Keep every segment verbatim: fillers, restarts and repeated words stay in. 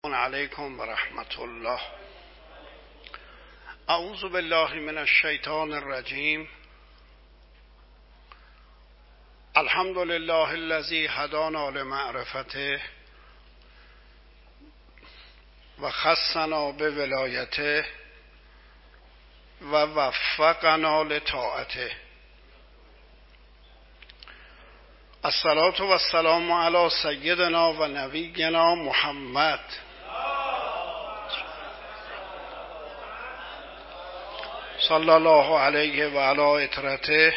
علیکم و رحمت الله. اعوذ بالله من الشیطان الرجیم. الحمد لله الذی هدانا لمعرفته و خصنا بولایته و وفقنا لطاعته. الصلاة و السلام علی سیدنا و نبینا محمد صلی الله علیه و علی اطرته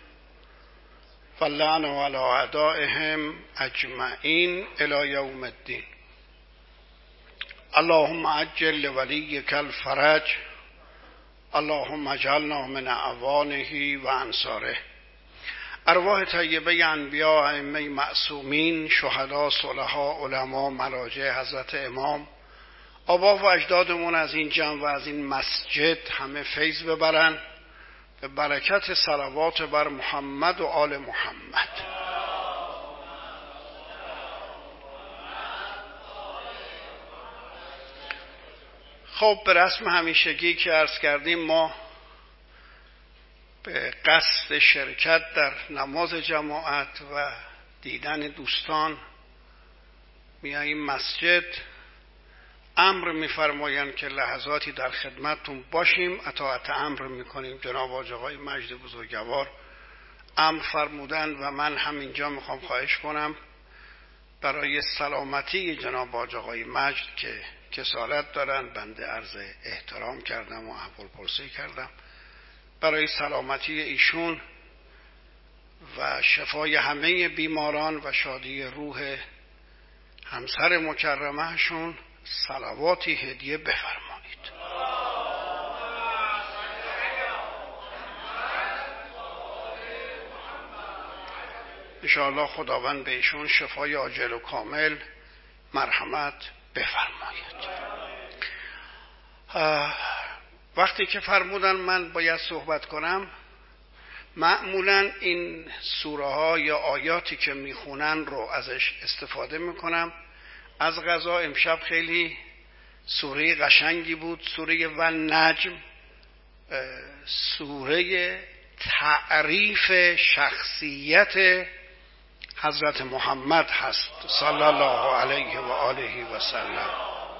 و لعن علی اعدائهم اجمعین الی یوم الدین. اللهم عجل لولیک الفرج، اللهم اجعلنا من اعوانه و انصاره. ارواح طیبه انبیاء ائمه معصومین، شهدا، صلحا، علما، مراجع حضرت امام، آبا و اجدادمون از این جمع و از این مسجد همه فیض ببرن به برکت صلوات بر محمد و آل محمد. خب به رسم همیشگی که عرض کردیم، ما به قصد شرکت در نماز جماعت و دیدن دوستان میاییم مسجد. امر میفرمایند که لحظاتی در خدمتتون باشیم، اطاعت امر میکنیم. جناب حاج آقای مجد بزرگوار امر فرمودن و من همینجا میخوام خواهش کنم برای سلامتی جناب حاج آقای مجد که کسالت دارن، بنده عرض احترام کردم و احوالپرسی کردم، برای سلامتی ایشون و شفای همه بیماران و شادی روح همسر مکرمهشون صلواتی هدیه بفرمایید. انشاءالله خداوند به ایشون شفای عاجل و کامل مرحمت بفرماید. وقتی که فرمودن من باید صحبت کنم، معمولا این سوره ها یا آیاتی که میخونن رو ازش استفاده میکنم. از قضا امشب خیلی سوره قشنگی بود، سوره والنجم، سوره تعریف شخصیت حضرت محمد هست صلی الله علیه و آله و سلم.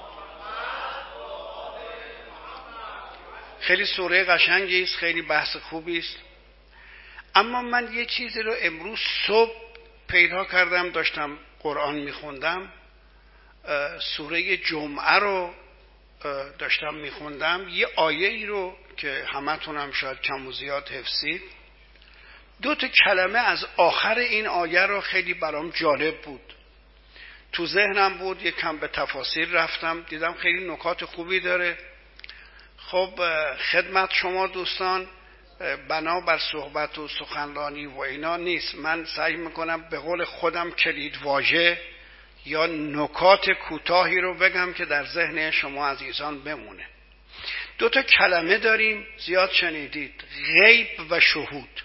خیلی سوره قشنگی است، خیلی بحث خوبی است. اما من یه چیزی رو امروز صبح پیدا کردم، داشتم قرآن میخوندم، سوره جمعه رو داشتم میخوندم، یه آیه ای رو که همتون هم شاید کم و زیاد حفظید، دو تا کلمه از آخر این آیه رو خیلی برام جالب بود، تو ذهنم بود، یک کم به تفاسیر رفتم، دیدم خیلی نکات خوبی داره. خب خدمت شما دوستان، بنابر صحبت و سخنرانی و اینا نیست، من سعی میکنم به قول خودم کلید واژه یا نکات کوتاهی رو بگم که در ذهن شما عزیزان بمونه. دو تا کلمه داریم، زیاد شنیدید، غیب و شهود.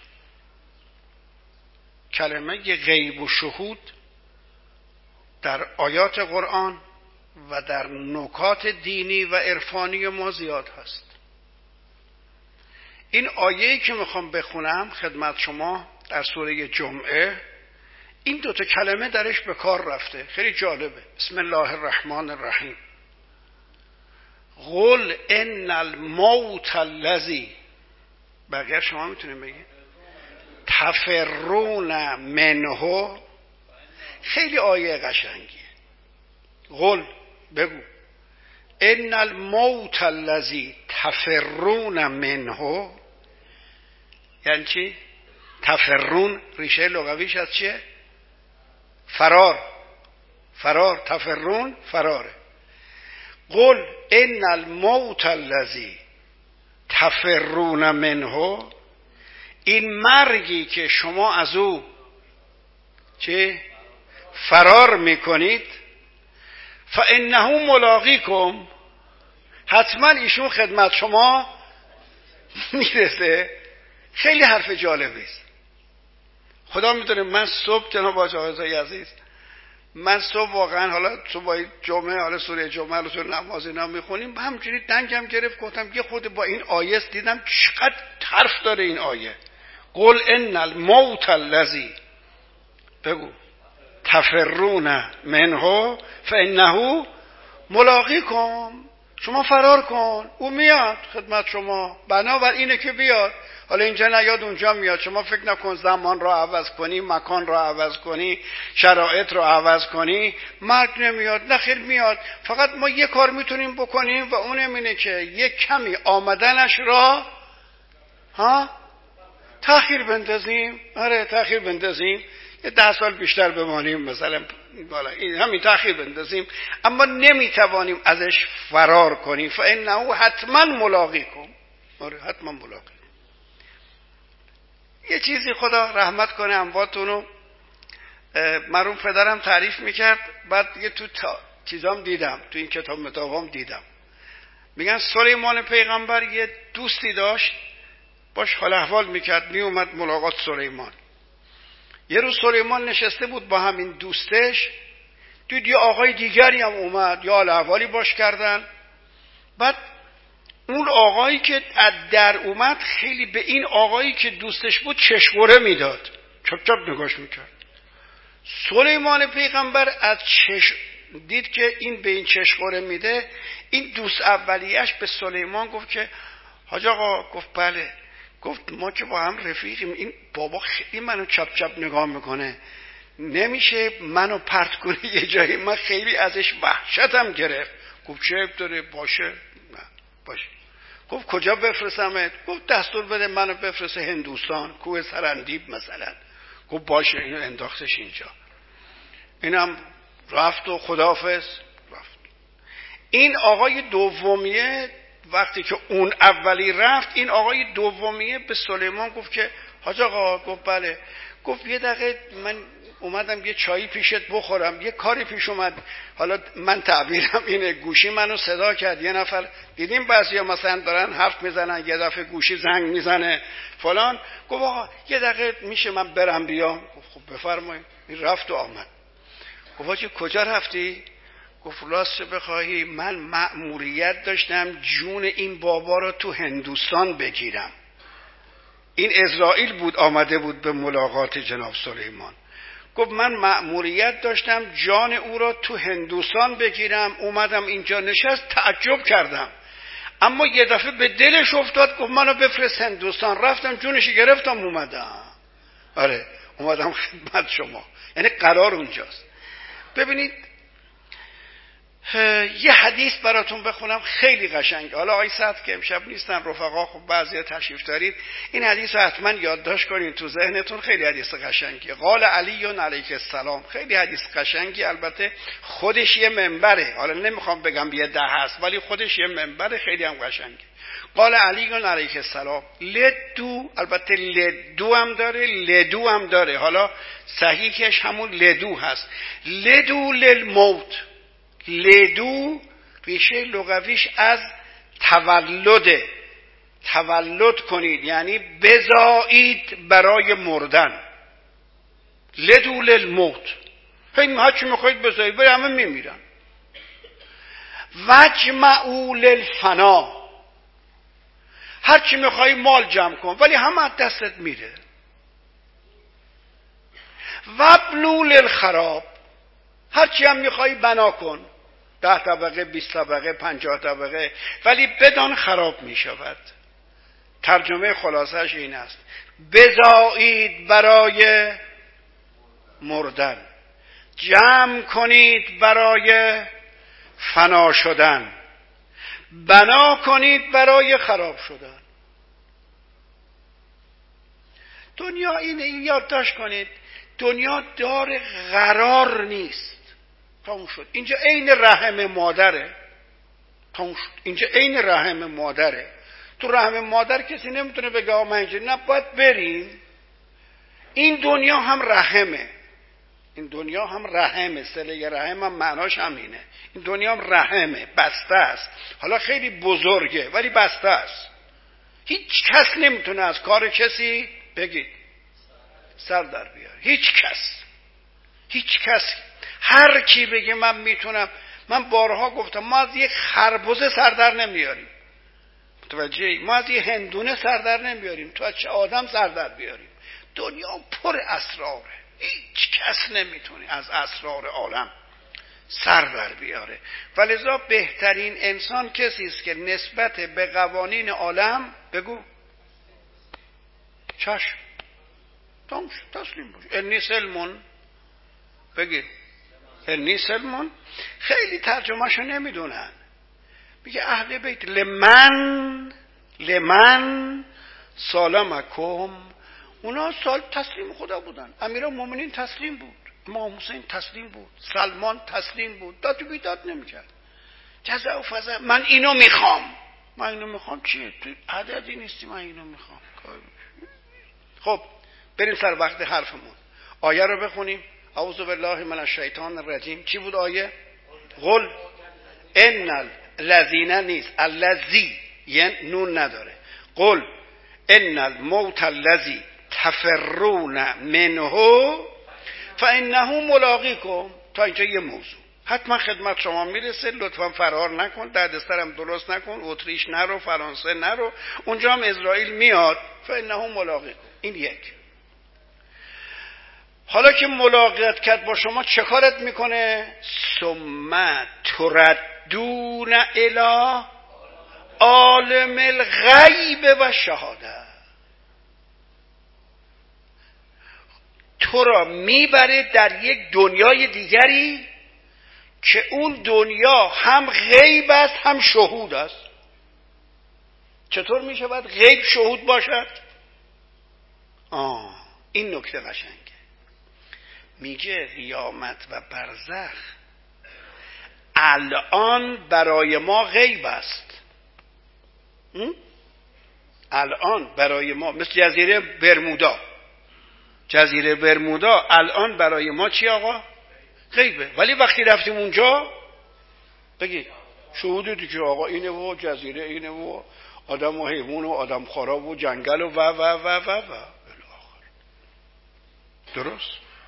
کلمه غیب و شهود در آیات قرآن و در نکات دینی و عرفانی ما زیاد هست. این آیه‌ای که میخوام بخونم خدمت شما در سوره جمعه، این دوتا کلمه درش به کار رفته، خیلی جالبه. بسم الله الرحمن الرحیم. قل ان الموت الذی، بقیه شما میتونید بگید، تفرون منه. خیلی آیه قشنگیه. قل، بگو، ان الموت الذی تفرون منه. یعنی چی؟ تفرون ریشه لغویش از چیه؟ فرار. فرار، تفرون فراره. قل ان الموت الذی تفرون منه، این مرگی که شما از او چه فرار میکنید، فانه ملاقیکم، حتما ایشون خدمت شما میرسه. خیلی حرف جالبی است. خدا میدونه من صبح جناب حاج آقای عزیز من صبح واقعا حالا صبح جمعه حالا سوره جمعه رو تو نماز اینا میخونیم همجوری دنگم گرفت گفتم یه خود با این آیه دیدم چقدر حرف داره این آیه. قل ان الموت الذی بگو تفرون منه فانه ملاقیکم. شما فرار کن او میاد خدمت شما، بنابر اینه که بیاد. حالا اینجا نیاد اونجا میاد. شما فکر نکن زمان را عوض کنی، مکان را عوض کنی، شرایط را عوض کنی مرگ نمیاد. نه خیر میاد. فقط ما یه کار میتونیم بکنیم و اونم اینه که یه کمی آمدنش را ها تأخیر بندازیم. آره تأخیر بندازیم، یه ده سال بیشتر بمانیم مثلا، این همین تأخیر بندازیم، اما نمیتوانیم ازش فرار کنیم. فانه حتما ملاقیکم. آره حتما ملاقی. یه چیزی خدا رحمت کنه امواتونو، مرحوم پدرم تعریف میکرد، بعد دیگه تو تا چیزام دیدم، تو این کتاب متابام دیدم، میگن سلیمان پیغمبر یه دوستی داشت باش حال احوال میکرد، میومد ملاقات سلیمان. یه روز سلیمان نشسته بود با همین دوستش، دید یه آقای دیگری هم اومد، یا حال احوالی باش کردن. بعد اون آقایی که از در اومد خیلی به این آقایی که دوستش بود چشموره میداد، چپ چپ نگاش میکرد. سلیمان پیغمبر از چشم دید که این به این چشموره میده. این دوست اولیش به سلیمان گفت که حاج آقا، گفت بله، گفت ما که با هم رفیقیم، این بابا خیلی منو چپ چپ نگاه میکنه، نمیشه منو پرت کنه یه جایی، من خیلی ازش وحشتم گرفت. گفت چه عیب داره؟ باشه. نه باشه. گفت کجا بفرستمت؟ گفت دستور بده منو بفرسته هندوستان، کوه سرندیب مثلا. گفت باشه. اینو انداختش اینجا. اینم رفت و خداحافظ رفت. این آقای دومیه وقتی که اون اولی رفت، این آقای دومیه به سلیمان گفت که حاج آقا، گفت بله، گفت یه دقیقه من اومدم یه چایی پیشت بخورم، یه کاری پیش اومد، حالا من تعبیرم اینه، گوشی منو صدا کرد یه نفر، دیدیم بعضیا مثلا دارن حرف میزنن یه دفعه گوشی زنگ میزنه فلان. گفت آقا یه دقیقه میشه من برم بیام؟ گفت خب بفرمایید. این رفت و آمد. گفت آجی کجا رفتی؟ گفت راست بخواهی من مأموریت داشتم جون این بابا رو تو هندوستان بگیرم. این اسرائیل بود آمده بود به ملاقات جناب سلیمان. گفت من مأموریت داشتم جان او را تو هندوستان بگیرم، اومدم اینجا نشست، تعجب کردم، اما یه دفعه به دلش افتاد، گفت منو بفرست هندوستان. رفتم جونش گرفتم اومدم. آره اومدم خدمت شما. یعنی قرار اونجاست. ببینید یه حدیث براتون بخونم خیلی قشنگ. حالا آقای سعد که امشب نیستن، رفقا خب بعضی تشریف دارید، این حدیث رو حتما یادداشت کنین تو ذهنتون، خیلی حدیث قشنگیه. قال علی علیه السلام، خیلی حدیث قشنگی، البته خودش یه منبره، حالا نمیخوام بگم یه ده هست ولی خودش یه منبره، خیلی هم قشنگه. قال علی علیه السلام لدو، البته لدو هم داره لدو هم داره، حالا صحیحش همون لدو هست. لدو للموت، لدو ریشه لغویش از تولده، تولد کنید یعنی بزایید برای مردن. لدو للموت، هی هر چی میخواید بزایید، برای همه میمیرن. وجمعوا للفنا، هر چی میخوای مال جمع کن ولی همه از دستت میره. وابنوا للخراب، هر چی هم میخوای بنا کن، ده طبقه، بیست طبقه، پنجاه طبقه، ولی بدان خراب میشود. ترجمه خلاصش این است: بزایید برای مردن، جمع کنید برای فنا شدن، بنا کنید برای خراب شدن. دنیا اینه، این یادداشت کنید، دنیا دار قرار نیست. تموم شد. اینجا عین رحم مادره. تموم شد. اینجا عین رحم مادره. تو رحم مادر کسی نمیتونه بگه آقا من اینجا، نه باید بریم. این دنیا هم رحمه. این دنیا هم رحمه. صله رحم هم معناش همینه. این دنیا هم رحمه، بسته است. حالا خیلی بزرگه ولی بسته است. هیچ کس نمیتونه از کار کسی بگید سر در بیاره. هیچ کس. هیچ کس. هر کی بگه من میتونم، من بارها گفتم ما از یک خربزه سردر نمیاریم، متوجهی؟ ما از یک هندونه سردر نمیاریم، تو از چه آدم سردر بیاریم؟ دنیا پر اسراره، هیچ کس نمیتونه از اسرار عالم سر بر بیاره. ولذا بهترین انسان کسی است که نسبت به قوانین عالم بگو چشم تمش تسلیم باش. انی سلمون بگید انی سلمون. خیلی ترجمهشو نمیدونن، میگه اهل بیت لمن لمن سالمکم. اونا سال تسلیم خدا بودن، امیرالمومنین تسلیم بود، امام حسین تسلیم بود، سلمان تسلیم بود، داد و بیداد نمیکرد. جزع و فضع من اینو میخوام، من اینو میخوام چیه؟ تو عددی نیستی، من اینو میخوام. خب بریم سر وقت حرفمون. آیه رو بخونیم. اعوذ بالله من الشیطان الرجیم. چی بود آیه؟ قل ان الذین نیست، الذی یعنی نون نداره. قل ان الموت الذی تفرون منه فانه ملاقیکم. تا اینجا یه موضوع حتما خدمت شما میرسه، لطفا فرار نکن، دردسرم درست نکن، اتریش نرو، فرانسه نرو، اونجا هم اسرائیل میاد. فانه ملاقیکم، این یک. حالا که ملاقات کرد با شما چه کارت میکنه؟ ثم تردون الی عالم الغیب و شهاده. تو را میبره در یک دنیای دیگری که اون دنیا هم غیب است هم شهود است. چطور میشه باید غیب شهود باشد؟ آه این نکته قشنگه. میگه قیامت و برزخ الان برای ما غیب است. الان برای ما مثل جزیره برمودا، جزیره برمودا الان برای ما چی آقا؟ غیبه. ولی وقتی رفتیم اونجا بگید شهود دیگه آقا اینه و جزیره اینه و آدم و حیوان و آدم خورا و جنگل و و و و و و درست.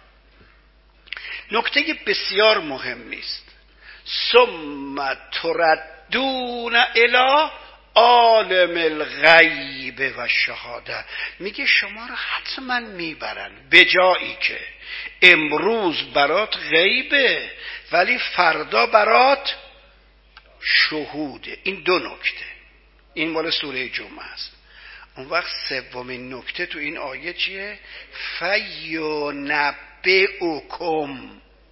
نکته بسیار مهمی است. ثم تردون الی عالم الغیب و شهاده. میگه شما رو حتما میبرن به جایی که امروز برات غیبه ولی فردا برات شهوده. این دو نکته. این مال سوره جمعه است. اون وقت سومین نکته تو این آیه چیه؟ فینبئکم.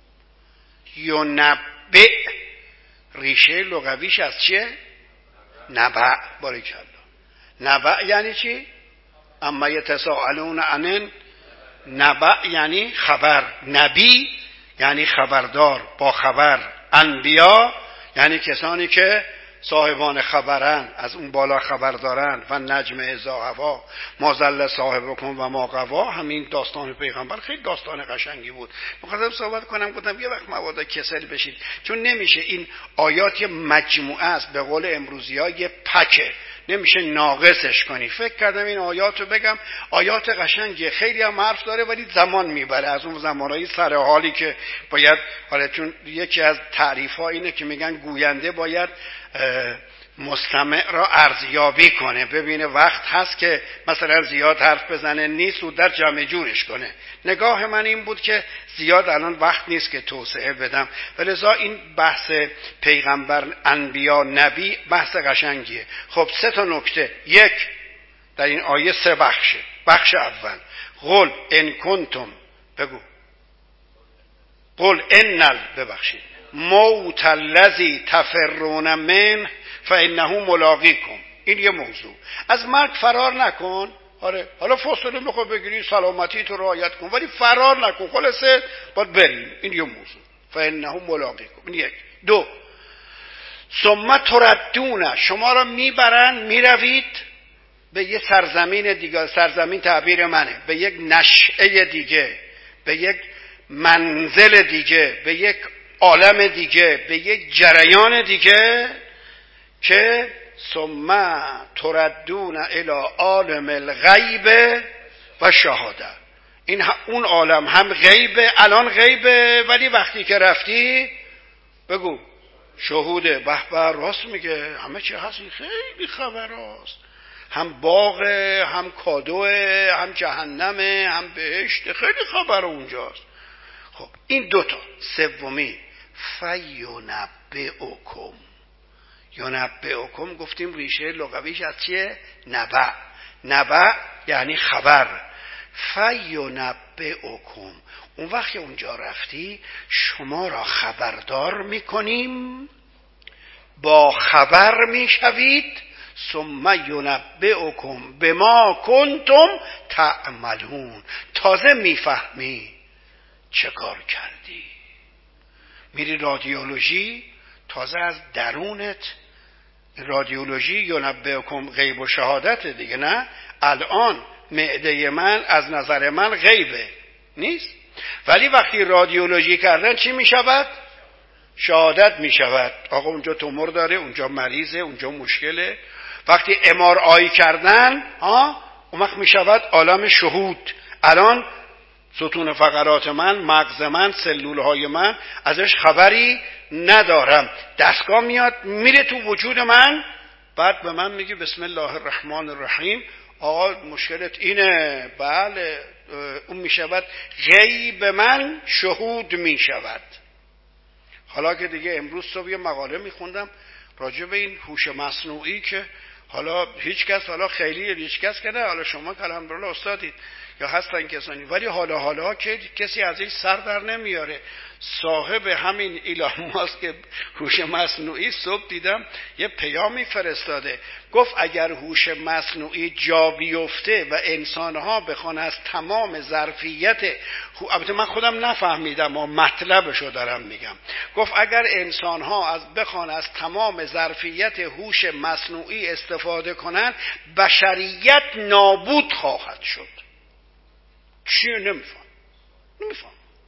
ینبئ ریشه لغویش از چیه؟ نبع. باریکالله. نبع یعنی چی؟ اما یتساءلون عن نبع یعنی خبر. نبی یعنی خبردار، با خبر. انبیا یعنی کسانی که صاحبان خبرن، از اون بالا خبر دارن. و نجم اذا هوا ما ضل صاحبکم و ما غوا. همین داستان پیغمبر خیلی داستان قشنگی بود. می‌خواستم صحبت کنم، گفتم یه وقت مبادا کسل بشید، چون نمیشه. این آیات یه مجموعه است، به قول امروزی‌ها یه پکه، نمیشه ناقصش کنی. فکر کردم این آیات رو بگم. آیات قشنگیه، خیلی هم حرف داره ولی زمان میبره، از اون زمانهای سر حالی که باید. حالا چون یکی از تعریف‌ها اینه که میگن گوینده باید مستمع را ارزیابی کنه، ببینه وقت هست که مثلا زیاد حرف بزنه، نیست و در جمع جورش کنه. نگاه من این بود که زیاد الان وقت نیست که توسعه بدم، ولذا این بحث پیغمبر، انبیا، نبی بحث قشنگیه. خب سه تا نکته. یک، در این آیه سه بخشه. بخش اول قل ان کنتم، بگو قل انل ببخشید موت الذی تفرون منه فانه ملاقیکم. این یه موضوع. از مرگ فرار نکن. آره حالا فاصله میخوای بگیری، سلامتی تو رعایت کن، ولی فرار نکن. خلاصه باید بریم. این یه موضوع. فانه ملاقیکم. این یک. دو، ثم تردون، شما را میبرن میروید به یه سرزمین دیگه. سرزمین تعبیر منه، به یک نشأه دیگه، به یک منزل دیگه، به یک عالم دیگه، به یک جریان دیگه که ثم تردون الی عالم الغیب و شهاده. این اون عالم هم غیبه، الان غیبه، ولی وقتی که رفتی بگو شهوده. به به راست میگه، همه چی هست، خیلی خبر هست، هم باغه، هم کادوه، هم جهنمه، هم بهشت، خیلی خبر اونجاست. خب این دوتا. سومی فینبئکم. ینبئکم گفتیم ریشه لغویش از چیه؟ نبع. نبع یعنی خبر. فینبئکم، اون وقت که اونجا رفتی شما را خبردار میکنیم، با خبر میشوید. ثم ینبئکم بما کنتم تعملون، تازه میفهمی چه کار کردی. میری رادیولوژی، تازه از درونت رادیولوژی ینبئکم غیب و شهادت دیگه، نه الان معده من از نظر من غیبه نیست، ولی وقتی رادیولوژی کردن چی می شود؟ شهادت می شود. آقا اونجا تومور داره، اونجا مریضه، اونجا مشکله. وقتی ام آر آی کردن ها، اون وقت می شود عالم شهود. الان ستون فقرات من، مغز من، سلول های من ازش خبری ندارم. دستگاه میاد میره تو وجود من، بعد به من میگه بسم الله الرحمن الرحیم، آقا مشکلت اینه. بله، اون میشود غیب من شهود میشود. حالا که دیگه امروز صبح یه مقاله میخوندم راجع به این هوش مصنوعی که حالا هیچ کس، حالا خیلی هیچ کس که نه، حالا شما که الحمدلله استادید یا هستن کسانی، ولی حالا حالا که کسی از این سر در نمیاره. صاحب همین ایلان ماسک که هوش مصنوعی، صبح دیدم یه پیامی فرستاده، گفت اگر هوش مصنوعی جا بیفته و انسانها بخوان از تمام ظرفیت، البته من خودم نفهمیدم و مطلبشو دارم میگم، گفت اگر انسانها از بخوان از تمام ظرفیت هوش مصنوعی استفاده کنن، بشریت نابود خواهد شد. چیه؟ نمیفهم نمیفهم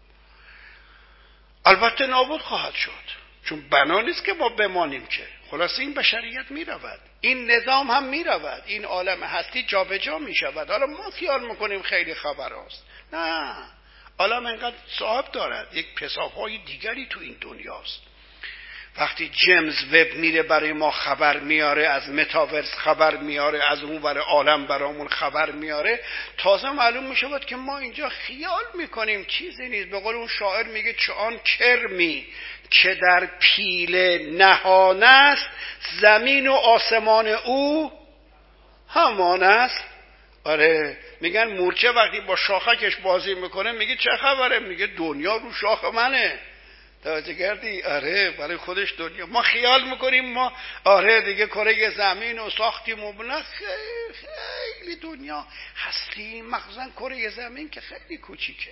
البته نابود خواهد شد، چون بنا نیست که ما بمانیم که. خلاص این بشریت میرود، این نظام هم میرود، این عالم هستی جا به جا میشود. حالا ما خیال میکنیم خیلی خبر هست، نه، عالم انقدر صاحب دارد، یک حسابهای دیگری تو این دنیاست. وقتی جیمز وب میره برای ما خبر میاره، از متاورس خبر میاره، از اون ور عالم برامون خبر میاره، تازه معلوم میشه که ما اینجا خیال میکنیم چیزی نیست. به قول اون شاعر میگه چه آن کرمی که در پیل نهان است، زمین و آسمان او همان است. آره، میگن مورچه وقتی با شاخکش بازی میکنه میگه چه خبره، میگه دنیا رو شاخ منه. توجه کردی؟ آره، برای خودش دنیا. ما خیال میکنیم ما آره دیگه کره زمین و ساختیم و نه، خیلی, خیلی دنیا هستی. مخصوصا کره زمین که خیلی کوچیکه.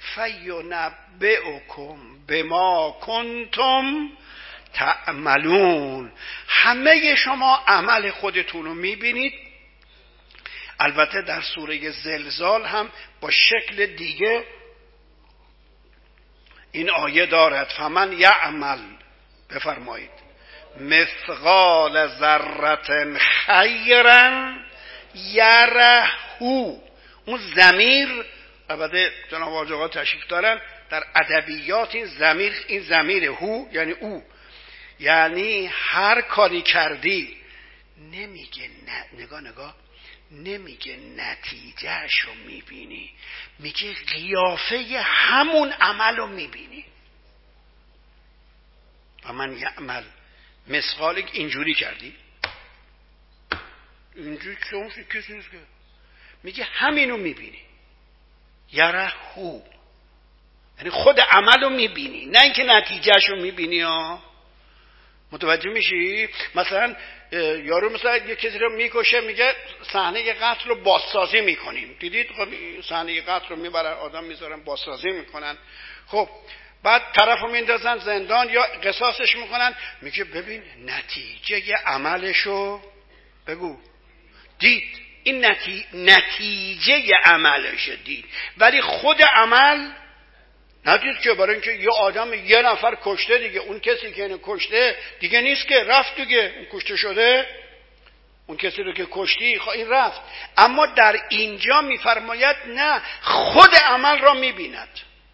فینبئکم بما کنتم تعملون، همه شما عمل خودتون رو میبینید. البته در سوره زلزال هم با شکل دیگه این آیه دارد. فمن یعمل، بفرمایید، مثقال ذره خیرا یره. اون ضمیر، البته جناب حاج آقا تشریف دارن در ادبیات، این ضمیر، این ضمیر هو یعنی او، یعنی هر کاری کردی نمیگه نه، نگاه نگاه نمیگه نتیجهش رو میبینی، میگه قیافه همون عمل رو میبینی. و من یعمل مثقال، اینجوری کردی، اینجوری که اون کسی نیست که، میگه همینو میبینی. یره هو یعنی خود عمل رو میبینی، نه اینکه نتیجهش رو میبینی. ها متوجه میشی؟ مثلا یارو مثلا یه کسی رو میکشه، میگه صحنه قتل رو بازسازی میکنیم. دیدید خب صحنه قتل رو میبرن آدم میذارن بازسازی میکنن، خب بعد طرفو میندازن زندان یا قصاصش میکنن. میگه ببین نتیجه عملشو بگو دید، این نتی... نتیجه عملش دید، ولی خود عمل ندید که. برای اینکه یه آدم یه نفر کشته دیگه، اون کسی که اینو کشته دیگه نیست که، رفت دیگه، اون کشته شده اون کسی رو که کشتی خب این رفت. اما در اینجا میفرماید نه، خود عمل را میبیند.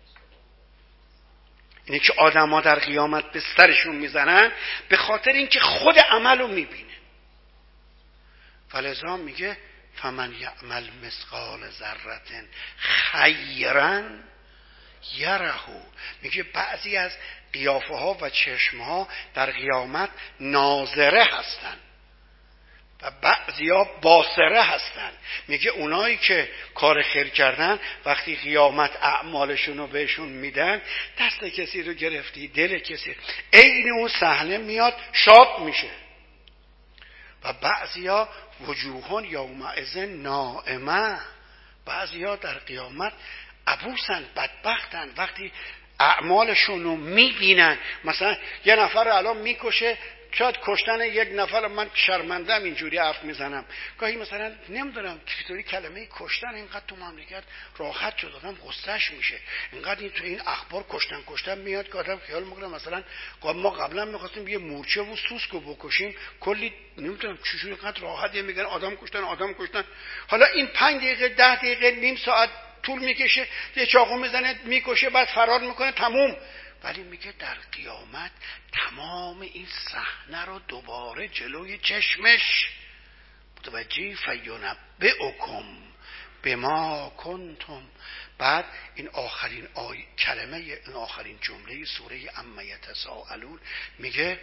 اینه که آدم ها در قیامت به سرشون میزنن به خاطر اینکه خود عمل رو میبینه. فلذا میگه فمن یعمل مثقال ذره خیرا یره. میگه بعضی از قیافه ها و چشم ها در قیامت ناظره هستن و بعضی ها باصره هستن. میگه اونایی که کار خیر کردن وقتی قیامت اعمالشون رو بهشون میدن، دست کسی رو گرفتی، دل کسی، عین اون صحنه میاد شاد میشه. و بعضی ها وجوهون یومئذ نائمه، بعضی ها در قیامت عبوسن، بدبختن، وقتی اعمالشون رو میبینن. مثلا یه نفر رو الان میکشه، شاید کشتن یک نفر، من شرمندم اینجوری حرف میزنم، گاهی مثلا نمیدونم چطوری کلمه کشتن اینقدر تو مملکت راحت شد، آدم غصه‌اش میشه، اینقدر این تو این اخبار کشتن کشتن میاد که آدم خیال میکنه مثلا ما قبلا میخواستیم یه مورچه و سوسکو بکشیم، کلی نمیدونم چجوری اینقدر راحت میگن آدم کشتن آدم کشتن. حالا این پنج دقیقه ده دقیقه نیم ساعت طول میکشه، یه چاقو میزنه میکشه بعد فرار میکنه تموم. ولی میگه در قیامت تمام این صحنه رو دوباره جلوی چشمش متوجه فینبئکم بما کنتم. بعد این آخرین آی کلمه، این آخرین جمله سوره عما یتساءلون میگه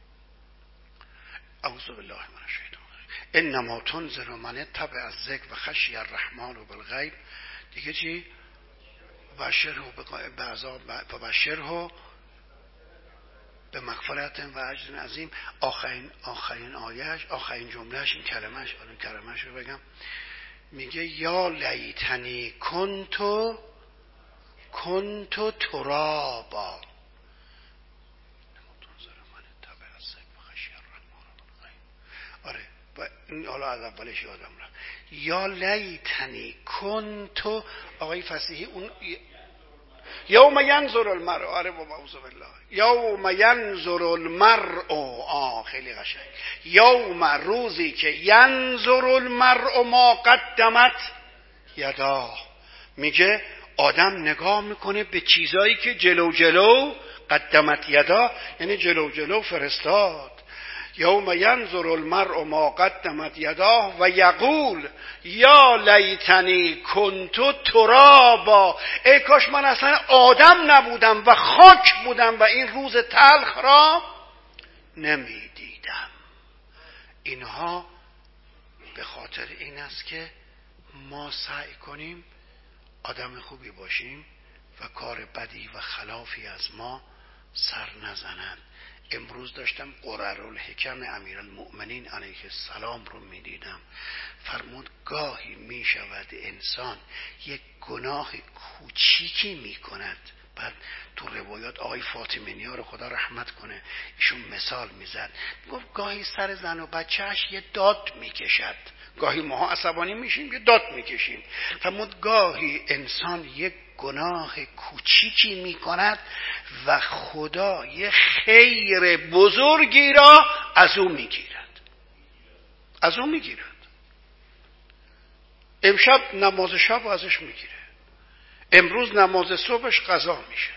اعوذ بالله من الشیطان الرجیم انما تنذر من اتبع الذکر و خشی الرحمن بالغیب. دیگه چی؟ بشره به عذاب و بشره به مغفرت و اجر عظیم. آخرین آخرین آیهش، آخرین جملهش، این کلمهش، این کلمهش رو بگم، میگه یا لیتنی کنتو کنتو ترابا. آره و این حالا از اولش یادم رفت. یا لیتنی کنتو، آقای فصیحی اون یوم ینظر المرء، آره بابا اعوذ بالله، یوم ینظر المرء، آه خیلی قشنگ، یوم روزی که ینظر المرء ما قدمت یداه. میگه آدم نگاه میکنه به چیزایی که جلو جلو قدمت یدا، یعنی جلو جلو فرستاد. یوم ینظر المرء ما قدمت یداه و یقول یا لیتنی کنت ترابا. ای کاش من اصلا آدم نبودم و خاک بودم و این روز تلخ را نمیدیدم. اینها به خاطر این است که ما سعی کنیم آدم خوبی باشیم و کار بدی و خلافی از ما سر نزنند. امروز داشتم قررالحکم امیرالمؤمنین علیه السلام رو میدیدم. فرمود گاهی میشود انسان یک گناه کوچیکی میکند، بعد تو روایات آقای فاطمی رو خدا رحمت کنه ایشون مثال میزد، گفت گاهی سر زن و بچهش یه داد میکشد، گاهی ماها عصبانی میشیم یه داد میکشیم. فرمود گاهی انسان یک گناه کوچیکی میکند و خدا یه خیر بزرگی را از او میگیرد، از او میگیرد. امشب نماز شب ازش میگیره، امروز نماز صبحش قضا میشه،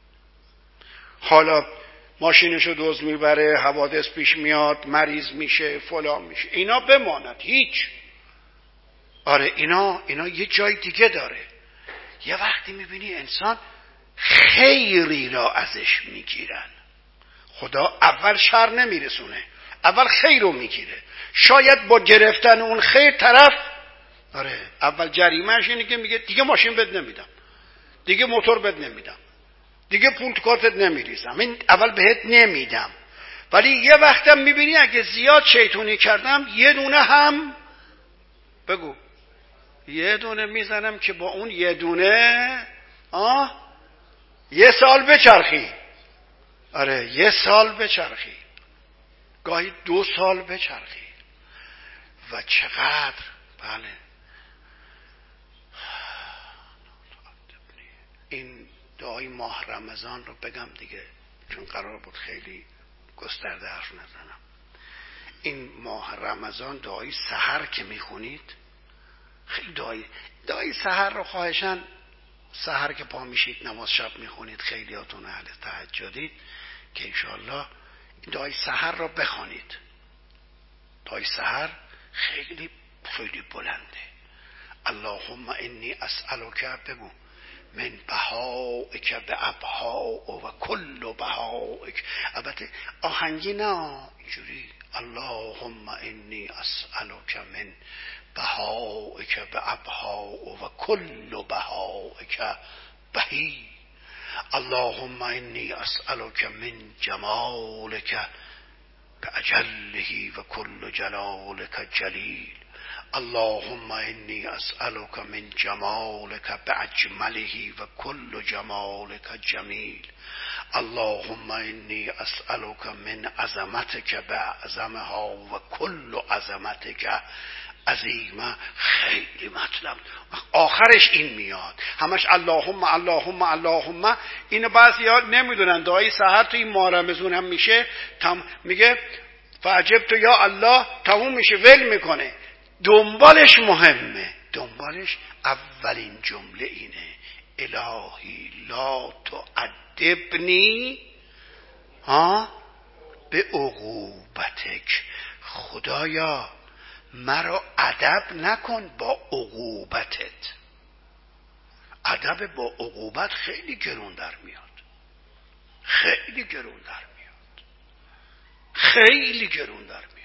حالا ماشینشو دزد میبره، حوادث پیش میاد، مریض میشه، فلان میشه، اینا بماند هیچ. آره اینا اینا یه جای دیگه داره. یه وقتی میبینی انسان خیری را ازش میگیرن، خدا اول شر نمیرسونه، اول خیر رو میگیره. شاید با گرفتن اون خیر طرف آره اول جریمهش اینه که میگه دیگه ماشین بد نمیدم، دیگه موتور بد نمیدم، دیگه پول تو کارتت نمیریزم، این اول بهت نمیدم. ولی یه وقتم میبینی اگه زیاد شیطونی کردم یه دونه هم بگو یه دونه میزنم که با اون یه دونه آه یه سال بچرخی. آره یه سال بچرخی، گاهی دو سال بچرخی. و چقدر بله این دعای ماه رمضان رو بگم دیگه، چون قرار بود خیلی گسترده حرف نزنم. این ماه رمضان دعای سحر که میخونید، خیلی دعای دعای سحر رو خواهشاً سحر که پا میشید نماز شب میخونید، خیلیاتون اهل تهجدید، که انشاءالله این دعای سحر رو بخوانید. دعای سحر خیلی خیلی بلنده. اللهم انی اسألک، بگو، من بهائک به ابها و کل بهائک. البته آهنگی نه، اینجوری اللهم انی اسألک من بهائک به ابها و کل بهائک بهی. اللهم انی اسألک من جمالک بأجله و کل جلالک جلیل. اللهم انی اسألک من جمالک باجمله و کل جمالک جمیل. اللهم انی اسألک من عظمتک باعظمها و کل عظمتک عظیمه. خیلی مطلب آخرش این میاد، همش اللهم اللهم اللهم. اینو بعضیا نمیدونن، دعای سحر تو این ماه رمضان هم میشه، تم میگه فعجبت یا الله، تموم میشه ول میکنه. دنبالش مهمه، دنبالش اولین جمله اینه، الهی لا تعذبنی ها به عقوبتک. خدایا مرا ادب نکن با عقوبتت. ادب با عقوبت خیلی گرون در میاد، خیلی گرون در میاد، خیلی گرون در میاد.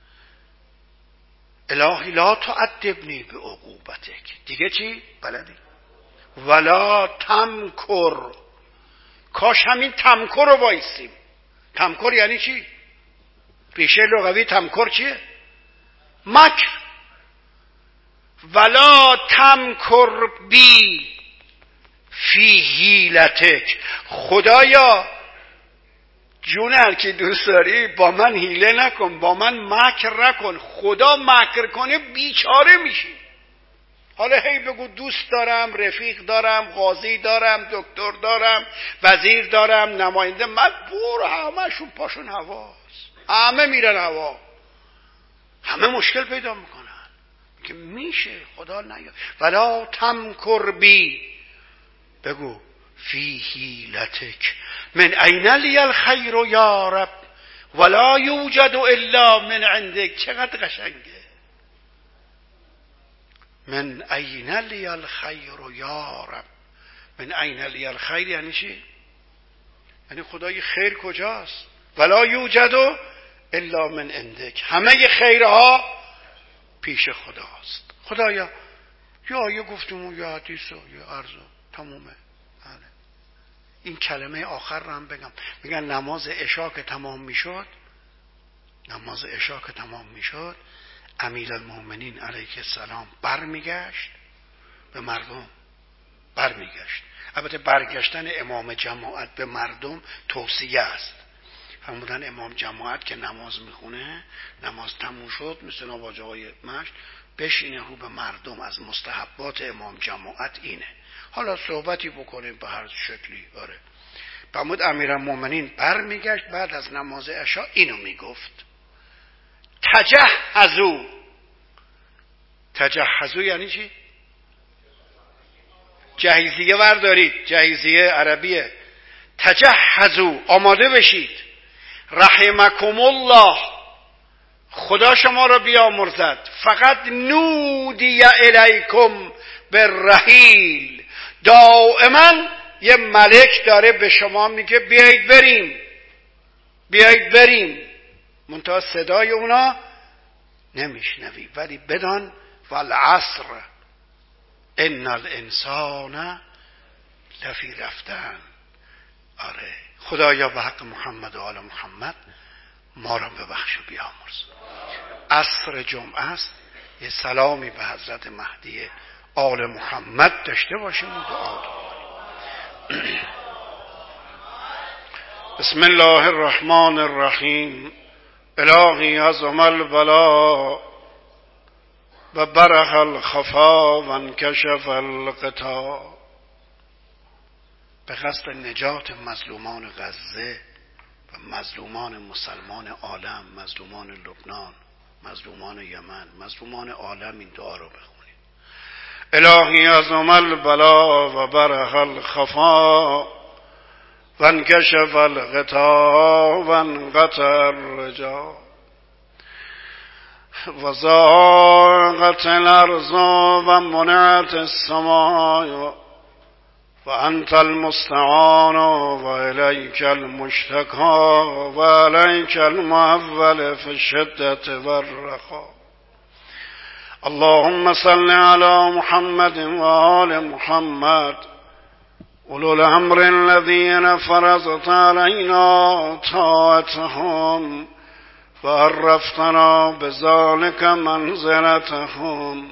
الهی لا تعذبنی به عقوبتک. دیگه چی؟ بلدی؟ ولا تمکر. کاش همین تمکر رو بایستیم. تمکر یعنی چی؟ ریشه لغوی تمکر چیه؟ مکر. ولا تمکر بی فی حیلتک. خدایا جون هر کی دوست داری با من حیله نکن، با من مکر نکن. خدا مکر کنه بیچاره میشی. حالا هی بگو دوست دارم، رفیق دارم، قاضی دارم، دکتر دارم، وزیر دارم، نماینده، من برو همشون پاشون هواست، همه میرن هوا، همه مشکل پیدا میکنن. که میشه خدا نیا. ولا تمکر بی، بگو فی حیلتک. من این لی الخیر یا رب ولا یوجد الا من عندک. چقدر قشنگه. من این لی الخیر یا رب. من این لی الخیر یعنی چی؟ یعنی خدای خیر کجاست؟ ولا یوجد الا من عندک. همه خیرها پیش خداست. خدایا یا یه گفتمون یا حدیث و یا عرض تمومه. این کلمه آخر رو هم بگم. میگن نماز عشا که تمام میشد، نماز عشا که تمام میشد، امیرالمومنین علیه السلام برمیگشت به مردم، برمیگشت. البته برگشتن امام جماعت به مردم توصیه است. فرمودن امام جماعت که نماز میخونه، نماز تموم شد، مثل نواج آقای مشت، بشینه رو به مردم. از مستحبات امام جماعت اینه. حالا صحبتی بکنیم به هر شکلی. آره. فرمود امیرالمومنین برمیگشت بعد از نماز عشا اینو میگفت: تجهزوا. تجهزوا یعنی چی؟ جهیزیه وردارید، جهیزیه عربیه. تجهزوا، آماده بشید. رحمکم الله، خدا شما را بیامرزد. فقط نودی الیکم بالرحیل، دائما یه ملک داره به شما میگه بیایید بریم، بیایید بریم. منتها صدای اونا نمیشنوی. ولی بدان والعصر ان الانسان لفی رفتن. آره خدایا به حق محمد و آل محمد ما را ببخش و بیامرز. عصر جمعه است، یه سلامی به حضرت مهدی آل محمد داشته باشیم و دعا داریم. بسم الله الرحمن الرحیم. الهی عظم البلا و برح الخفا و انکشف الغطا. به قصد نجات مظلومان غزه و مظلومان مسلمان عالم، مظلومان لبنان، مظلومان یمن، مظلومان عالم این دعا رو بخونید. الهی عظم البلا و برح الخفا و انکشف الغطا و انقطع الرجا و ضاقت الارض و منعت السماء و انت المستعان و الیک المشتکا و الیک المحول فی الشدة و الرخا. اللهم صل على محمد و آل محمد اولو الامر الذين فرضت علينا طاعتهم وعرفتنا بذلك منزلتهم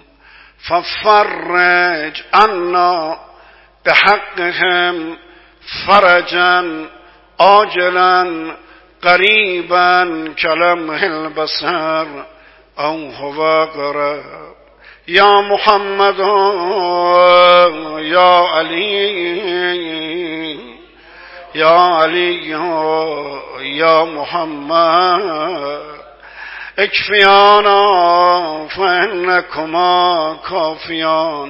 ففرج عنا بحقهم فرجا عاجلا قريبا كلمح البصر او هو قريب. یا محمد یا علی یا علی یا محمد اکفیانا فانکما کافیان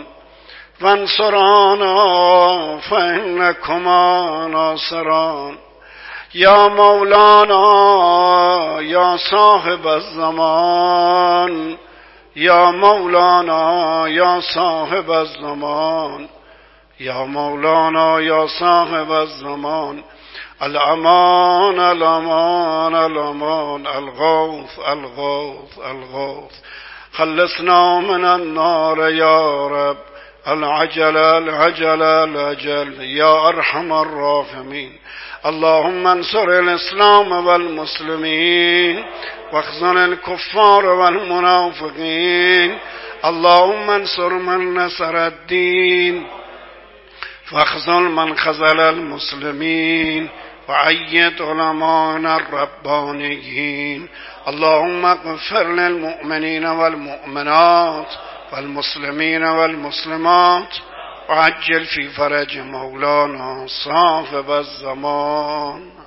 وانصرانا فانکما ناصران. یا مولانا یا صاحب الزمان یا مولانا یا صاحب الزمان یا مولانا یا صاحب الزمان الامان الامان الامان الغوث الغوث الغوث. خلصنا من النار یا رب. العجل العجل العجل یا ارحم الراحمین. اللهم انصر الاسلام والمسلمين واخذل الكفار والمنافقين. اللهم انصر من نصر الدين واخذل من خذل المسلمين وأيد علماءنا الربانيين. اللهم اغفر للمؤمنين والمؤمنات والمسلمين والمسلمات وعجل في فرج مولانا صاحب الزمان.